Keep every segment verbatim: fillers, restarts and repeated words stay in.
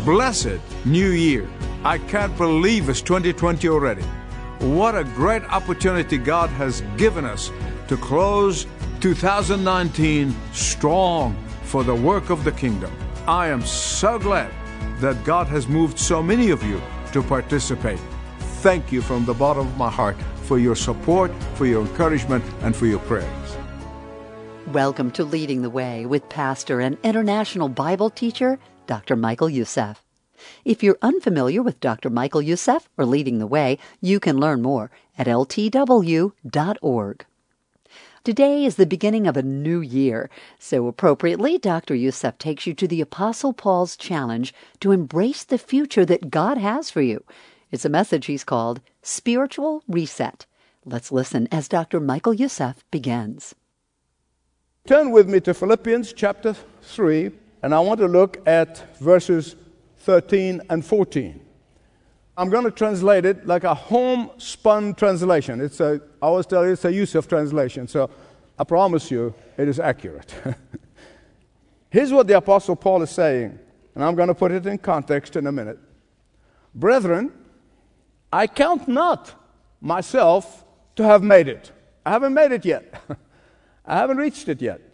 blessed new year. I can't believe it's twenty twenty already. What a great opportunity God has given us to close two thousand nineteen strong for the work of the kingdom. I am so glad that God has moved so many of you to participate. Thank you from the bottom of my heart for your support, for your encouragement, and for your prayers. Welcome to Leading the Way with pastor and international Bible teacher, Doctor Michael Youssef. If you're unfamiliar with Doctor Michael Youssef or Leading the Way, you can learn more at L T W dot org. Today is the beginning of a new year, so appropriately, Doctor Youssef takes you to the Apostle Paul's challenge to embrace the future that God has for you. It's a message he's called Spiritual Reset. Let's listen as Doctor Michael Youssef begins. Turn with me to Philippians chapter three, and I want to look at verses thirteen and fourteen. I'm going to translate it like a homespun translation. It's a, I always tell you it's a Youssef translation, so I promise you it is accurate. Here's what the Apostle Paul is saying, and I'm going to put it in context in a minute. Brethren, I count not myself to have made it. I haven't made it yet. I haven't reached it yet.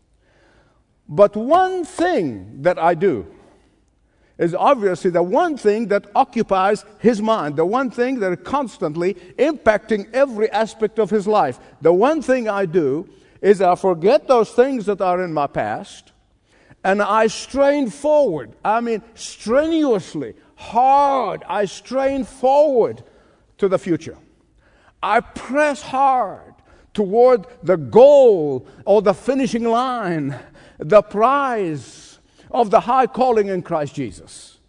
But one thing that I do is obviously the one thing that occupies his mind, the one thing that is constantly impacting every aspect of his life. The one thing I do is I forget those things that are in my past, and I strain forward. I mean, strenuously, hard, I strain forward to the future. I press hard toward the goal or the finishing line, the prize of the high calling in Christ Jesus.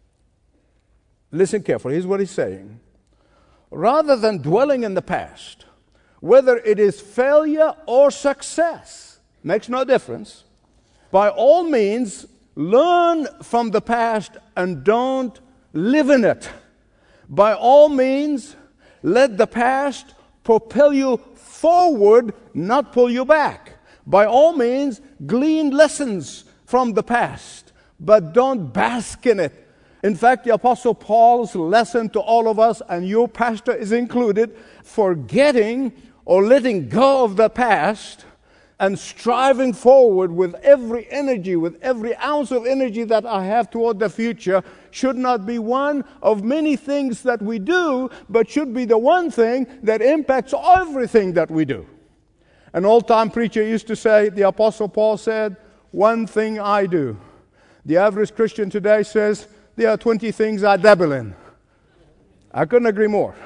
Listen carefully. Here's what he's saying. Rather than dwelling in the past, whether it is failure or success, makes no difference, by all means, learn from the past and don't live in it. By all means, let the past propel you forward, not pull you back. By all means, glean lessons from the past, but don't bask in it. In fact, the Apostle Paul's lesson to all of us, and your pastor is included, forgetting or letting go of the past and striving forward with every energy, with every ounce of energy that I have toward the future, should not be one of many things that we do, but should be the one thing that impacts everything that we do. An old-time preacher used to say, the Apostle Paul said, one thing I do. The average Christian today says, there are twenty things I dabble in. I couldn't agree more.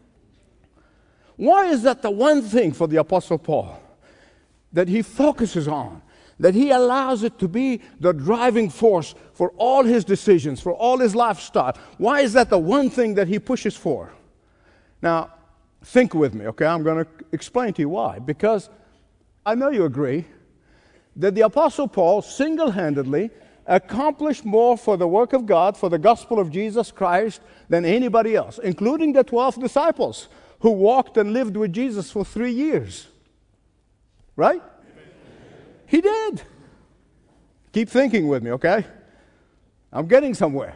Why is that the one thing for the Apostle Paul that he focuses on, that he allows it to be the driving force for all his decisions, for all his lifestyle? Why is that the one thing that he pushes for? Now, think with me, okay? I'm going to explain to you why. Because I know you agree that the Apostle Paul single-handedly accomplished more for the work of God, for the gospel of Jesus Christ, than anybody else, including the twelve disciples who walked and lived with Jesus for three years. Right? He did. Keep thinking with me, okay? I'm getting somewhere.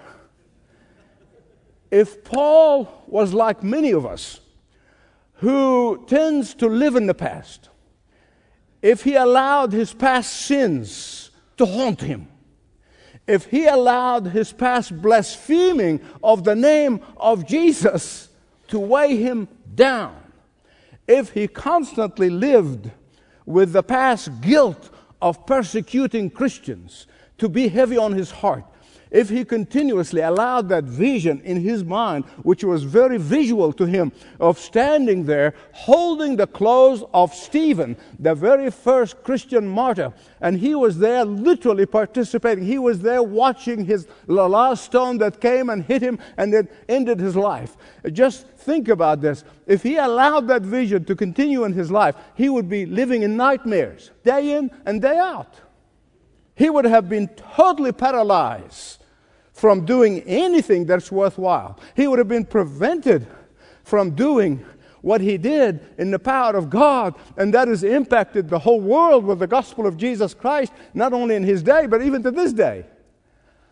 If Paul was like many of us, who tends to live in the past, if he allowed his past sins to haunt him, if he allowed his past blaspheming of the name of Jesus to weigh him down, if he constantly lived with the past guilt of persecuting Christians to be heavy on his heart, if he continuously allowed that vision in his mind, which was very visual to him, of standing there holding the clothes of Stephen, the very first Christian martyr, and he was there literally participating. He was there watching his the last stone that came and hit him and then ended his life. Just think about this. If he allowed that vision to continue in his life, he would be living in nightmares, day in and day out. He would have been totally paralyzed from doing anything that's worthwhile. He would have been prevented from doing what he did in the power of God, and that has impacted the whole world with the gospel of Jesus Christ, not only in his day, but even to this day.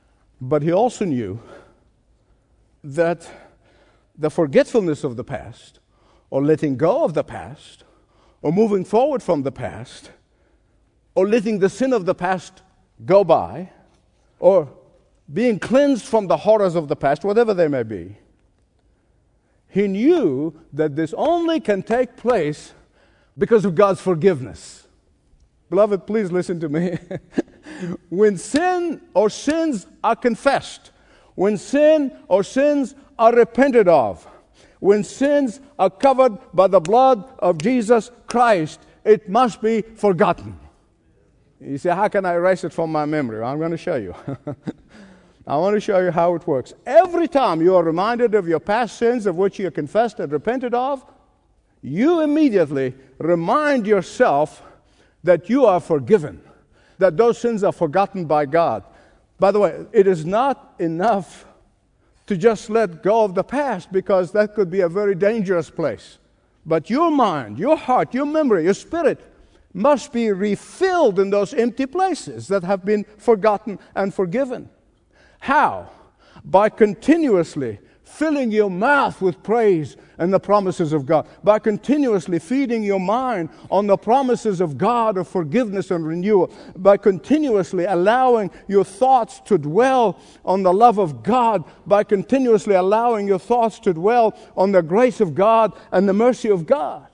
But he also knew that the forgetfulness of the past, or letting go of the past, or moving forward from the past, or letting the sin of the past go by, or being cleansed from the horrors of the past, whatever they may be, he knew that this only can take place because of God's forgiveness. Beloved, please listen to me. When sin or sins are confessed, when sin or sins are repented of, when sins are covered by the blood of Jesus Christ, it must be forgotten. You say, how can I erase it from my memory? Well, I'm going to show you. I want to show you how it works. Every time you are reminded of your past sins of which you have confessed and repented of, you immediately remind yourself that you are forgiven, that those sins are forgotten by God. By the way, it is not enough to just let go of the past, because that could be a very dangerous place. But your mind, your heart, your memory, your spirit must be refilled in those empty places that have been forgotten and forgiven. How? By continuously filling your mouth with praise and the promises of God. By continuously feeding your mind on the promises of God of forgiveness and renewal. By continuously allowing your thoughts to dwell on the love of God. By continuously allowing your thoughts to dwell on the grace of God and the mercy of God.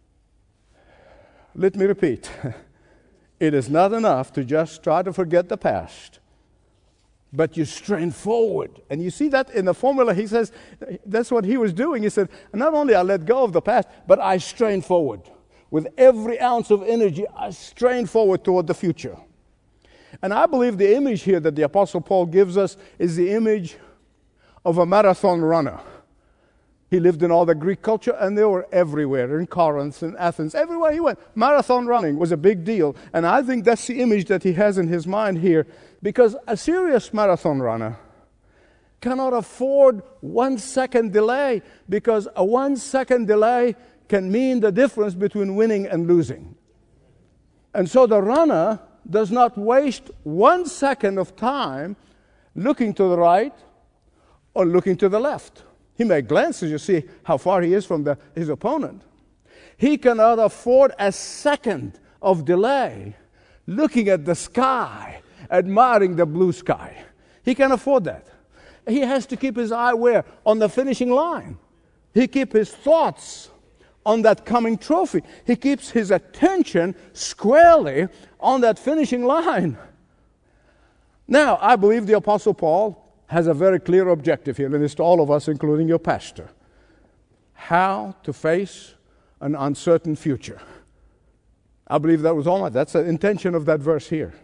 Let me repeat. It is not enough to just try to forget the past, but you strain forward. And you see that in the formula. He says, that's what he was doing. He said, not only I let go of the past, but I strain forward. With every ounce of energy, I strain forward toward the future. And I believe the image here that the Apostle Paul gives us is the image of a marathon runner. He lived in all the Greek culture, and they were everywhere, in Corinth and Athens, everywhere he went. Marathon running was a big deal, and I think that's the image that he has in his mind here, because a serious marathon runner cannot afford one second delay, because a one second delay can mean the difference between winning and losing. And so the runner does not waste one second of time looking to the right or looking to the left. He may glance to see how far he is from the, his opponent. He cannot afford a second of delay looking at the sky, admiring the blue sky. He can't afford that. He has to keep his eye where? On the finishing line. He keeps his thoughts on that coming trophy. He keeps his attention squarely on that finishing line. Now, I believe the Apostle Paul has a very clear objective here, and it's to all of us, including your pastor. How to face an uncertain future. I believe that was all right. That's the intention of that verse here.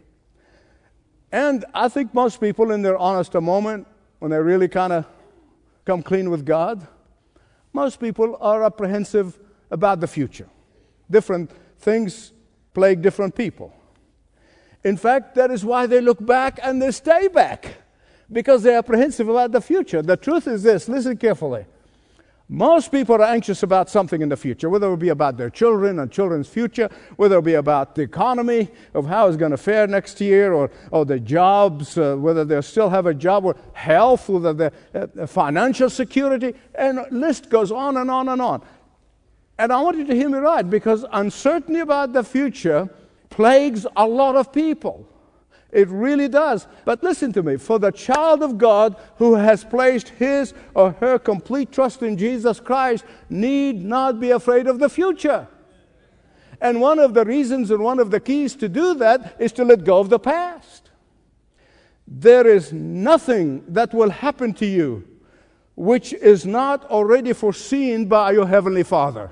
And I think most people, in their honest moment, when they really kind of come clean with God, most people are apprehensive about the future. Different things plague different people. In fact, that is why they look back and they stay back, because they're apprehensive about the future. The truth is this, listen carefully. Most people are anxious about something in the future, whether it be about their children and children's future, whether it be about the economy, of how it's going to fare next year, or, or the jobs, uh, whether they'll still have a job, or health, whether the uh, financial security, and the list goes on and on and on. And I want you to hear me right, because uncertainty about the future plagues a lot of people. It really does. But listen to me. For the child of God who has placed his or her complete trust in Jesus Christ need not be afraid of the future. And one of the reasons and one of the keys to do that is to let go of the past. There is nothing that will happen to you which is not already foreseen by your Heavenly Father.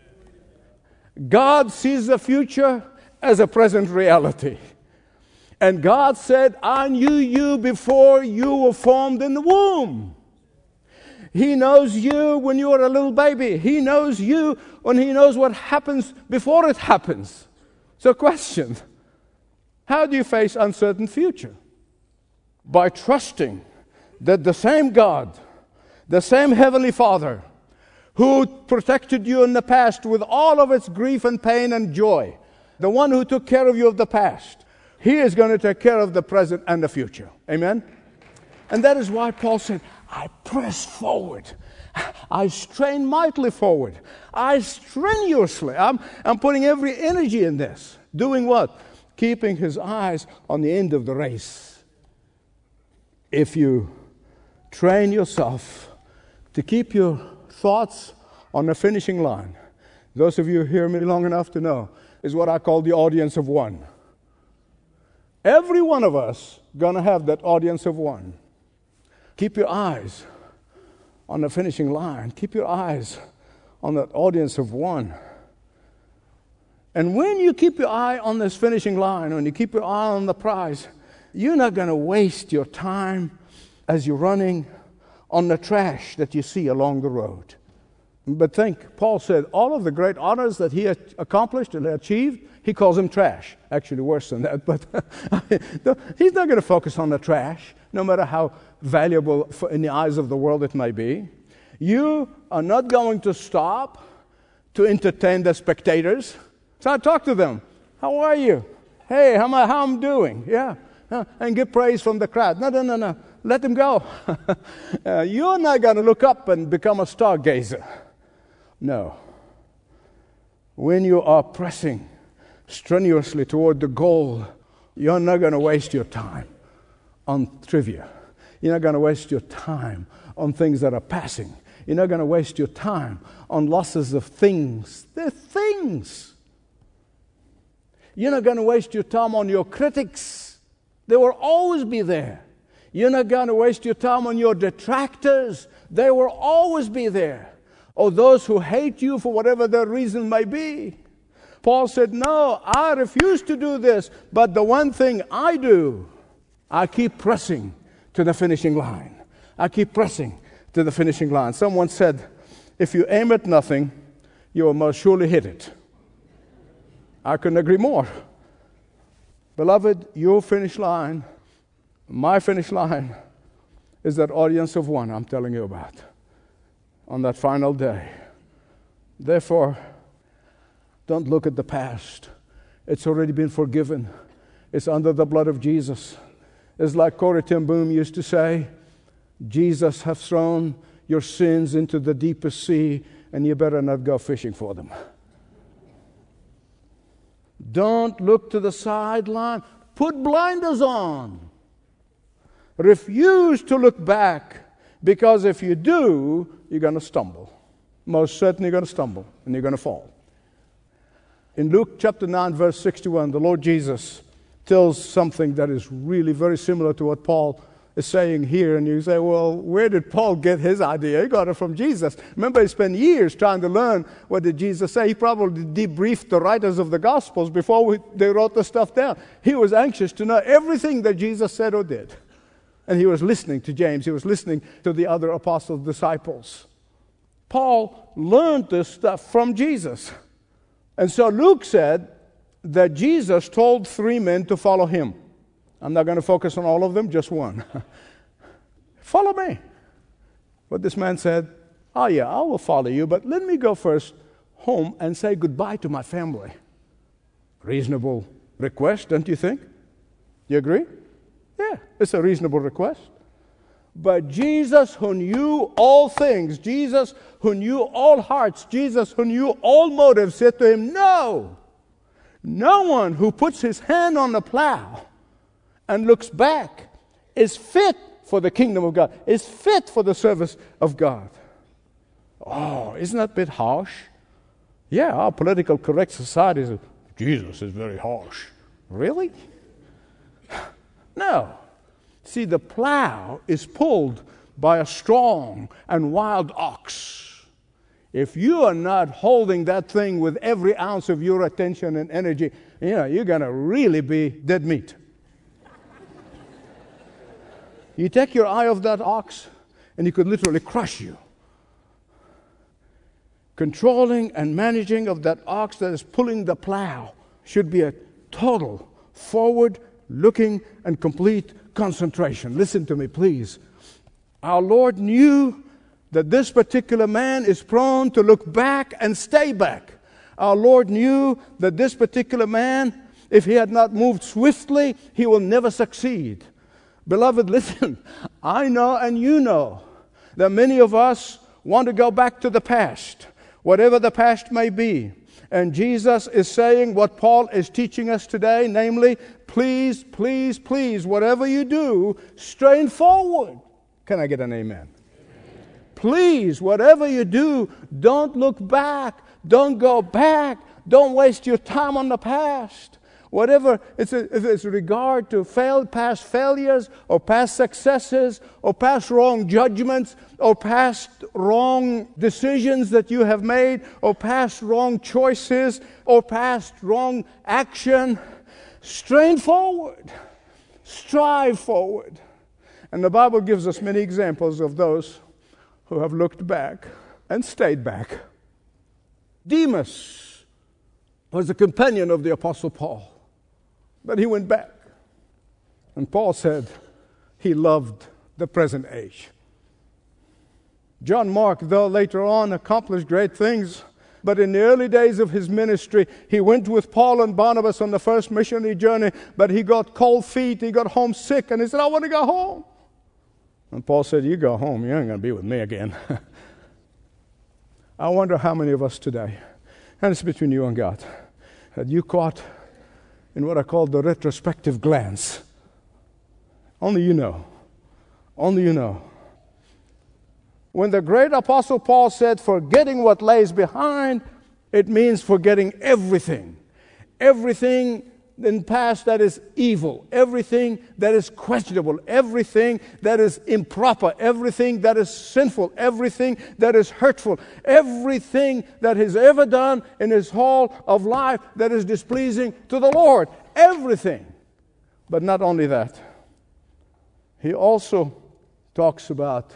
God sees the future as a present reality. And God said, I knew you before you were formed in the womb. He knows you when you are a little baby. He knows you when He knows what happens before it happens. So question, how do you face uncertain future? By trusting that the same God, the same Heavenly Father, who protected you in the past with all of its grief and pain and joy, the one who took care of you of the past, He is going to take care of the present and the future. Amen? And that is why Paul said, I press forward. I strain mightily forward. I strenuously. I'm, I'm putting every energy in this. Doing what? Keeping his eyes on the end of the race. If you train yourself to keep your thoughts on the finishing line, those of you who hear me long enough to know, is what I call the audience of one. Every one of us going to have that audience of one. Keep your eyes on the finishing line. Keep your eyes on that audience of one. And when you keep your eye on this finishing line, when you keep your eye on the prize, you're not going to waste your time as you're running on the trash that you see along the road. But think, Paul said, all of the great honors that he had accomplished and achieved, he calls them trash. Actually, worse than that. But he's not going to focus on the trash, no matter how valuable in the eyes of the world it may be. You are not going to stop to entertain the spectators. So I talk to them. How are you? Hey, how am I, how I'm doing? Yeah. Uh, and get praise from the crowd. No, no, no, no. Let them go. uh, you're not going to look up and become a stargazer. No. When you are pressing strenuously toward the goal, you're not going to waste your time on trivia. You're not going to waste your time on things that are passing. You're not going to waste your time on losses of things. They're things. You're not going to waste your time on your critics. They will always be there. You're not going to waste your time on your detractors. They will always be there. Or those who hate you for whatever their reason may be. Paul said, no, I refuse to do this. But the one thing I do, I keep pressing to the finishing line. I keep pressing to the finishing line. Someone said, if you aim at nothing, you will most surely hit it. I couldn't agree more. Beloved, your finish line, my finish line, is that audience of one I'm telling you about on that final day. Therefore, don't look at the past. It's already been forgiven. It's under the blood of Jesus. It's like Corrie ten Boom used to say, Jesus hath thrown your sins into the deepest sea, and you better not go fishing for them. Don't look to the sideline. Put blinders on. Refuse to look back, because if you do, you're going to stumble. Most certainly you're going to stumble, and you're going to fall. In Luke chapter nine, verse sixty-one, the Lord Jesus tells something that is really very similar to what Paul is saying here. And you say, well, where did Paul get his idea? He got it from Jesus. Remember, he spent years trying to learn what did Jesus say. He probably debriefed the writers of the Gospels before we, they wrote the stuff down. He was anxious to know everything that Jesus said or did. And he was listening to James. He was listening to the other apostles' disciples. Paul learned this stuff from Jesus. And so Luke said that Jesus told three men to follow him. I'm not going to focus on all of them, just one. Follow me. But this man said, oh yeah, I will follow you, but let me go first home and say goodbye to my family. Reasonable request, don't you think? You agree? Yeah, it's a reasonable request. But Jesus, who knew all things, Jesus, who knew all hearts, Jesus, who knew all motives, said to him, no, no one who puts his hand on the plow and looks back is fit for the kingdom of God, is fit for the service of God. Oh, isn't that a bit harsh? Yeah, our political correct society says, Jesus is very harsh. Really? No. See, the plow is pulled by a strong and wild ox. If you are not holding that thing with every ounce of your attention and energy, you know, you're going to really be dead meat. You take your eye off that ox, and he could literally crush you. Controlling and managing of that ox that is pulling the plow should be a total, forward-looking, and complete concentration. Listen to me, please. Our Lord knew that this particular man is prone to look back and stay back. Our Lord knew that this particular man, if he had not moved swiftly, he will never succeed. Beloved, listen, I know and you know that many of us want to go back to the past, whatever the past may be. And Jesus is saying what Paul is teaching us today, namely, please, please, please, whatever you do, strain forward. Can I get an amen? Amen. Please, whatever you do, don't look back. Don't go back. Don't waste your time on the past. Whatever, it's a, if it's regard to failed past failures or past successes or past wrong judgments or past wrong decisions that you have made or past wrong choices or past wrong action, strain forward. Strive forward. And the Bible gives us many examples of those who have looked back and stayed back. Demas was a companion of the Apostle Paul. But he went back. And Paul said he loved the present age. John Mark, though later on accomplished great things, but in the early days of his ministry, he went with Paul and Barnabas on the first missionary journey, but he got cold feet, he got homesick, and he said, I want to go home. And Paul said, you go home, you ain't going to be with me again. I wonder how many of us today, and it's between you and God, that you caught in what I call the retrospective glance. Only you know. Only you know. When the great Apostle Paul said, forgetting what lays behind, it means forgetting everything. Everything in the past that is evil. Everything that is questionable. Everything that is improper. Everything that is sinful. Everything that is hurtful. Everything that he's ever done in his whole of life that is displeasing to the Lord. Everything. But not only that. He also talks about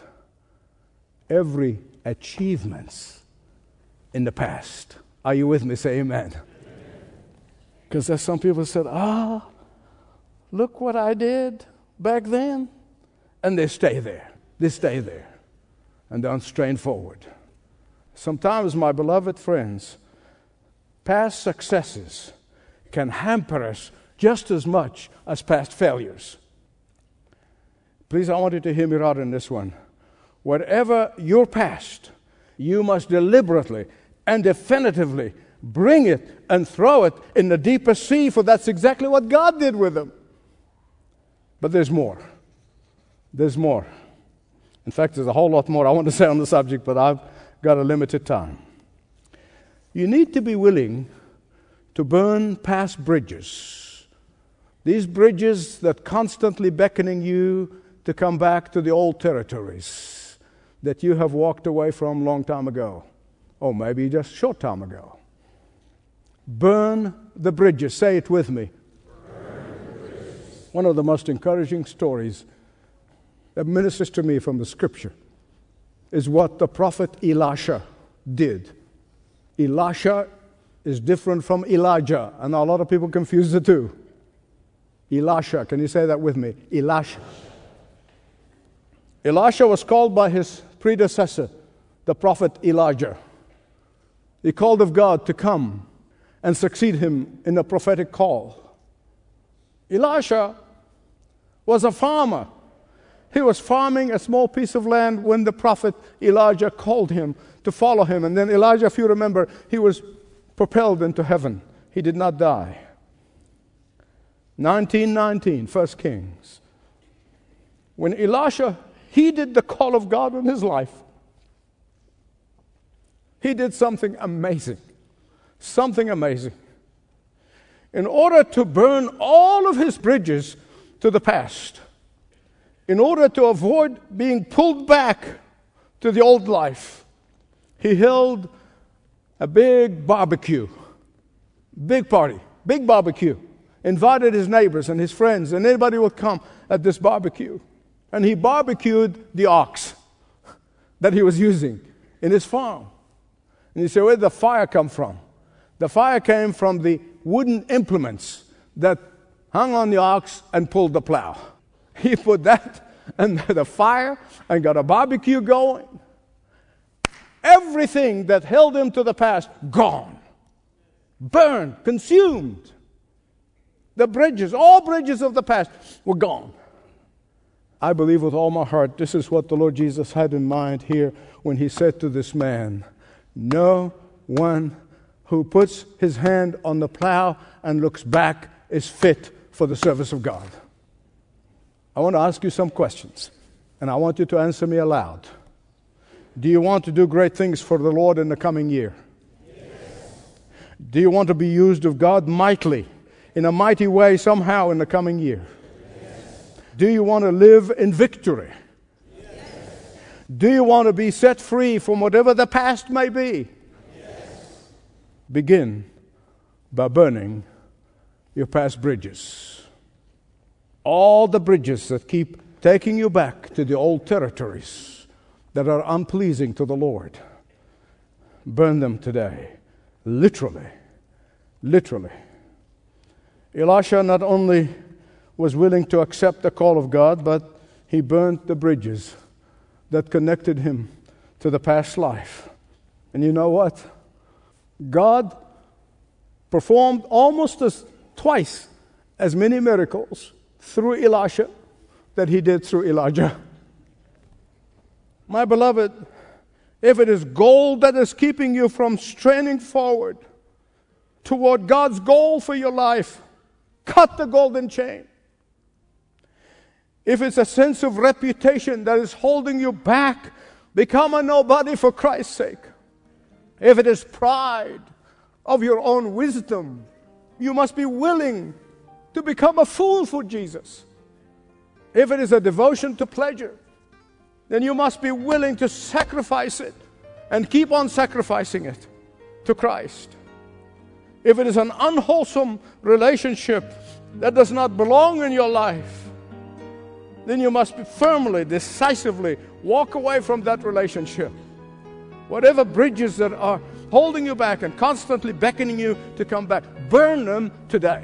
every achievements in the past. Are you with me? Say amen. Because there's some people who said, ah, look what I did back then. And they stay there. They stay there. And don't strain forward. Sometimes, my beloved friends, past successes can hamper us just as much as past failures. Please, I want you to hear me right in this one. Whatever your past, you must deliberately and definitively bring it and throw it in the deepest sea, for that's exactly what God did with them. But there's more. There's more. In fact, there's a whole lot more I want to say on the subject, but I've got a limited time. You need to be willing to burn past bridges. These bridges that constantly beckoning you to come back to the old territories that you have walked away from a long time ago, or maybe just a short time ago. Burn the bridges. Say it with me. One of the most encouraging stories that ministers to me from the Scripture is what the prophet Elisha did. Elisha is different from Elijah, and a lot of people confuse the two. Elisha, can you say that with me? Elisha. Elisha was called by his predecessor, the prophet Elijah. He called of God to come and succeed him in a prophetic call. Elisha was a farmer. He was farming a small piece of land when the prophet Elijah called him to follow him. And then Elijah, if you remember, he was propelled into heaven. He did not die. nineteen nineteen, First Kings. When Elisha heeded the call of God in his life, he did something amazing. Something amazing. In order to burn all of his bridges to the past, in order to avoid being pulled back to the old life, he held a big barbecue, big party, big barbecue, invited his neighbors and his friends, and anybody would come at this barbecue. And he barbecued the ox that he was using in his farm. And you say, where did the fire come from? The fire came from the wooden implements that hung on the ox and pulled the plow. He put that under the fire and got a barbecue going. Everything that held him to the past, gone. Burned, consumed. The bridges, all bridges of the past were gone. I believe with all my heart this is what the Lord Jesus had in mind here when he said to this man, no one who puts his hand on the plow and looks back is fit for the service of God. I want to ask you some questions, and I want you to answer me aloud. Do you want to do great things for the Lord in the coming year? Yes. Do you want to be used of God mightily, in a mighty way somehow in the coming year? Yes. Do you want to live in victory? Yes. Do you want to be set free from whatever the past may be? Begin by burning your past bridges. All the bridges that keep taking you back to the old territories that are unpleasing to the Lord. Burn them today. Literally. Literally. Elisha not only was willing to accept the call of God, but he burned the bridges that connected him to the past life. And you know what? God performed almost as twice as many miracles through Elisha that he did through Elijah. My beloved, if it is gold that is keeping you from straining forward toward God's goal for your life, cut the golden chain. If it's a sense of reputation that is holding you back, become a nobody for Christ's sake. If it is pride of your own wisdom, you must be willing to become a fool for Jesus. If it is a devotion to pleasure, then you must be willing to sacrifice it and keep on sacrificing it to Christ. If it is an unwholesome relationship that does not belong in your life, then you must be firmly, decisively walk away from that relationship. Whatever bridges that are holding you back and constantly beckoning you to come back, burn them today.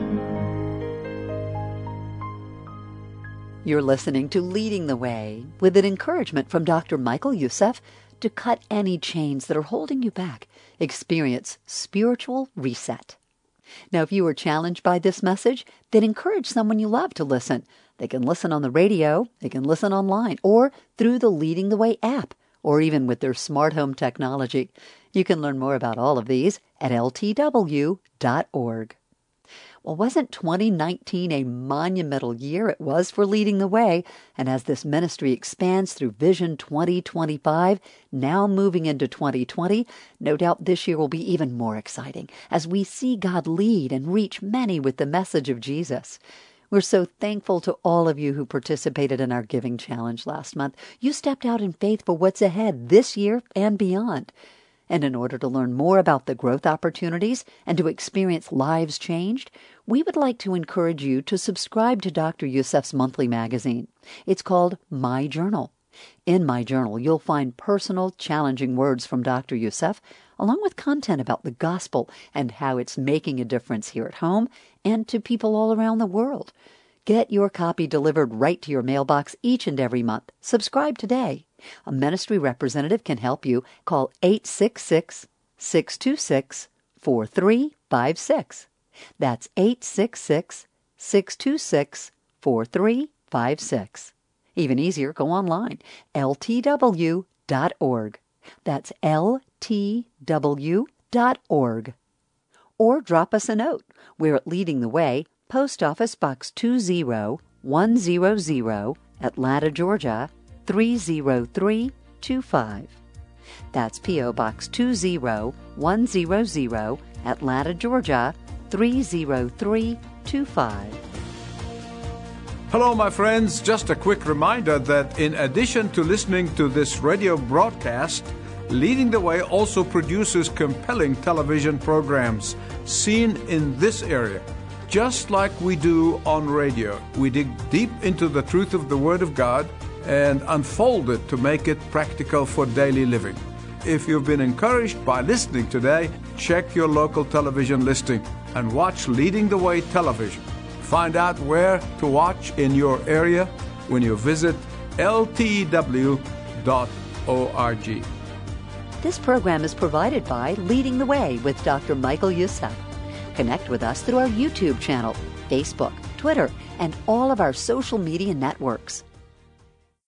You're listening to Leading the Way with an encouragement from Doctor Michael Youssef to cut any chains that are holding you back. Experience spiritual reset. Now, if you were challenged by this message, then encourage someone you love to listen. They can listen on the radio, they can listen online, or through the Leading the Way app, or even with their smart home technology. You can learn more about all of these at L T W dot org. Well, wasn't twenty nineteen a monumental year it was for Leading the Way? And as this ministry expands through Vision twenty twenty-five, now moving into twenty twenty, no doubt this year will be even more exciting as we see God lead and reach many with the message of Jesus. We're so thankful to all of you who participated in our Giving Challenge last month. You stepped out in faith for what's ahead this year and beyond. And in order to learn more about the growth opportunities and to experience lives changed, we would like to encourage you to subscribe to Doctor Youssef's monthly magazine. It's called My Journal. In My Journal, you'll find personal, challenging words from Doctor Youssef, along with content about the gospel and how it's making a difference here at home and to people all around the world. Get your copy delivered right to your mailbox each and every month. Subscribe today. A ministry representative can help you. Call eight six six, six two six, four three five six. That's eight six six, six two six, four three five six. Even easier, go online, L T W dot org. That's L T W dot org. Or drop us a note. We're at Leading the Way, Post Office Box two zero one zero zero, Atlanta, Georgia, three zero three two five. That's P O Box two zero one zero zero, Atlanta, Georgia, three zero three two five. Hello, my friends. Just a quick reminder that in addition to listening to this radio broadcast, Leading the Way also produces compelling television programs seen in this area. Just like we do on radio, we dig deep into the truth of the Word of God and unfold it to make it practical for daily living. If you've been encouraged by listening today, check your local television listing and watch Leading the Way television. Find out where to watch in your area when you visit L T W dot org. This program is provided by Leading the Way with Doctor Michael Youssef. Connect with us through our YouTube channel, Facebook, Twitter, and all of our social media networks.